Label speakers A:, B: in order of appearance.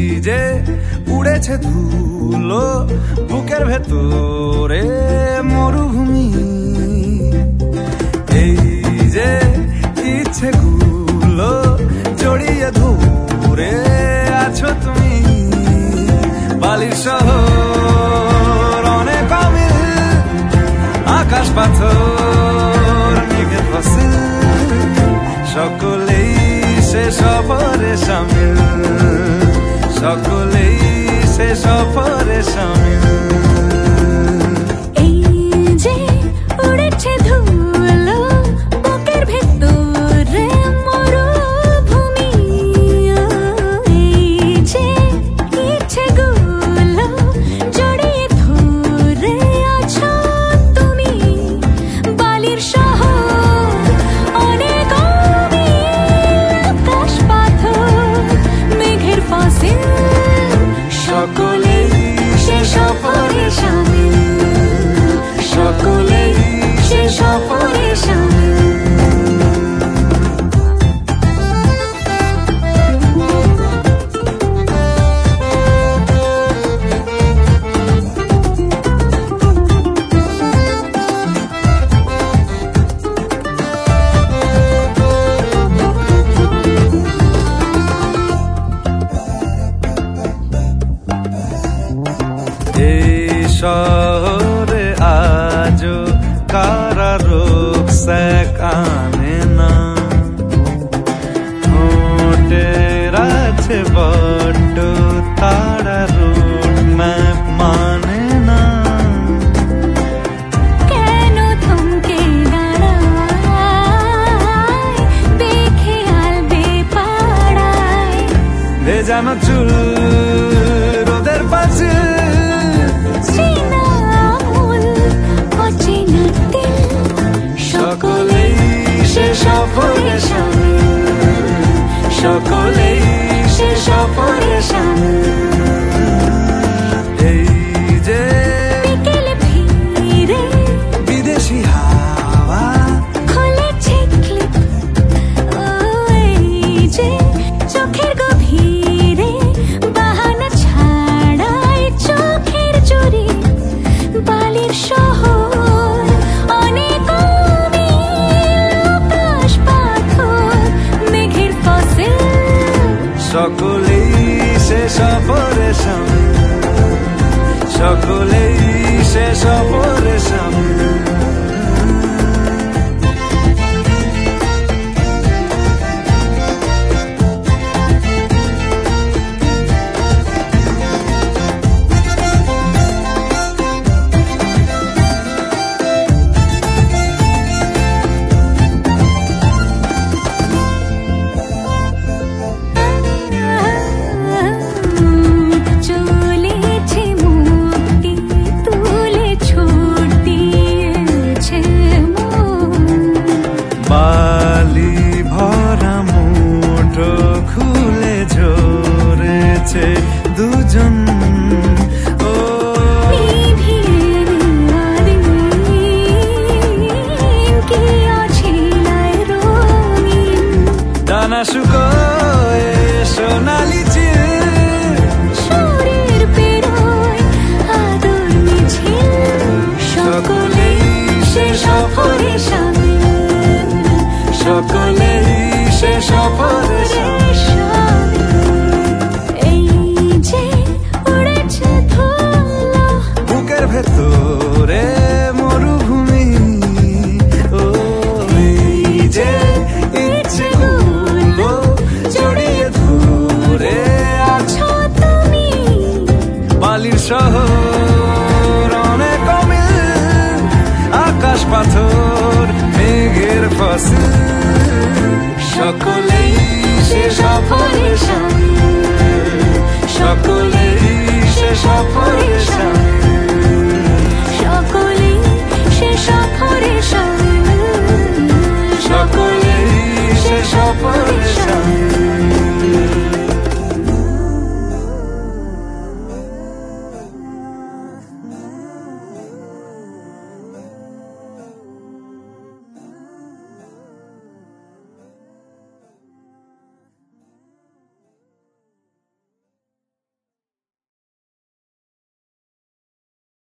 A: যে উড়েছে ধুলো বুকের ভেতরে মরুভূমি, এই যে ইচ্ছেগুলো জড়িয়ে ধরে আছো তুমি। বালির শহর অনেক অমিল, আকাশ পাথর মেঘের ফসিল, সকলেই সে সফরে সামিল, সকলেই সে সফরে সামিল।
B: এই যে উড়েছে ধুলো বুকের ভেতরে মরুভূমি, এই যে ইচ্ছেগুলো জড়িয়ে ধরে আছো তুমি। বালির শহর অনেক অমিল, আকাশ পাথর মেঘের ফসিল, সকলেই সে সফরে সামিল, সকলেই সে সফরে সামিল।
A: এই শহরে আজও কারা রুকস্যাক আনে না, হোটেল আছে বড্ড তারা রুট ম্যাপ মানে না।
B: কেন থমকে দাঁড়ায় বেখেয়াল বেপাড়ায়,
A: ভেজানো চুল রোদের পাশে,
B: চেনা আমূল অচেনা দিল,
A: সকলেই সে সফরে সামিল, সকলেই সে সফরে সামিল। এই যে
B: বিকেলে ভিড়ে
A: বিদেশি হাওয়া
B: খুলেছে ক্লিপ, এই যে চোখের গভীরে বাহানা ছাড়াই চোখের জোরে। বালির শহর অনেক অমিল, আকাশ পাথর মেঘের ফসিল,
A: সকলেই সে সফরে সামিল, সকলেই সে সফরে সামিল।
B: চলেছে মুক্তি তুলে ছোট দিয়েছে মন,
A: বালি ভরা মুঠো খুলে ঝরেছে দুজন। ও
B: নিভিয়ে নেওয়া দিন কি অছিলায় রঙিন,
A: দানা শুকোয় সোনালি চিল,
B: সুরের পেরোয় আদর মিছিল, সকলেই সে সফরে সামিল,
A: সকলেই সে সফরে সামিল।
B: এই যে উড়েছে ধুলো
A: বুকের ভেতরে মরুভূমি, ও এই যে ইচ্ছেগুলো জড়িয়ে ধরে আছো
B: তুমি।
A: বালির শহর অনেক অমিল, আকাশ পাথর মেঘের ফসিল, সকলেই সে সফরে সামিল, সকলেই সে সফরে সামিল।